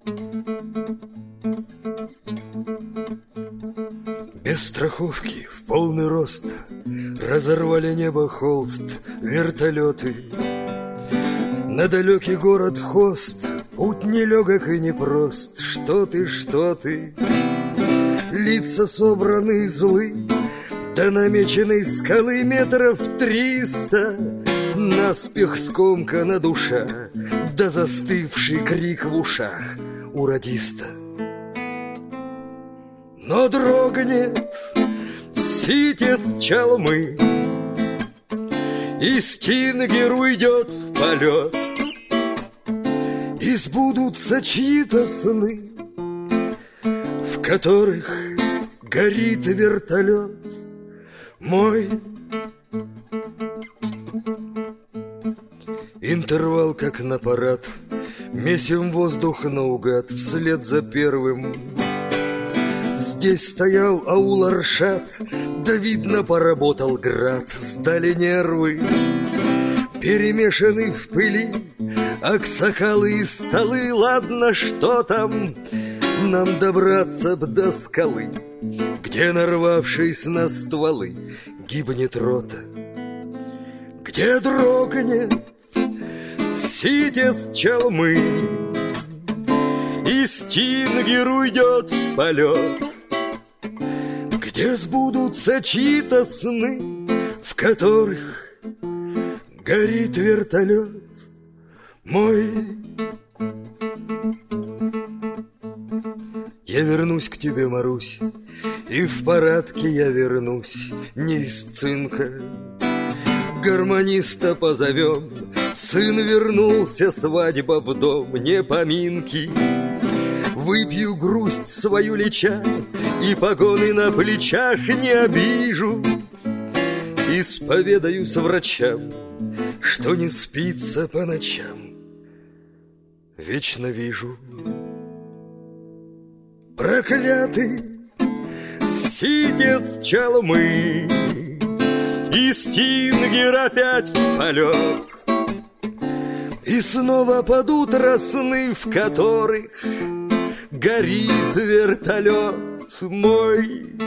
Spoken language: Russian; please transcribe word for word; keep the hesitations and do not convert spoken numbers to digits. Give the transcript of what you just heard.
Без страховки в полный рост разорвали небо холст вертолеты. На далекий город Хост путь нелегок и непрост. Что ты, что ты? Лица собраны злы, до намеченной скалы метров триста. Наспех скомкана душа, да застывший крик в ушах у радиста. Но дрогнет ситец чалмы, и Стингер уйдет в полет, и сбудутся чьи-то сны, в которых горит вертолет мой. Интервал как на парад, месим воздух наугад вслед за первым. Здесь стоял аул Аршат, да видно поработал град. Сдали нервы, перемешаны в пыли аксакалы и столы. Ладно, что там, нам добраться б до скалы, где, нарвавшись на стволы, гибнет рота, где дрогнет ситец чалмы, и Стингер уйдет в полет, где сбудутся чьи-то сны, в которых горит вертолет мой. Я вернусь к тебе, Марусь, и в парадке я вернусь не из цинка. Гармониста позовем, сын вернулся, свадьба в дом, не поминки. Выпью грусть свою леча, и погоны на плечах не обижу. Исповедаюсь врачам, что не спится по ночам, вечно вижу. Проклятый ситец чалмы, и Стингер опять в полет, и снова под утро сны, в которых горит вертолет мой.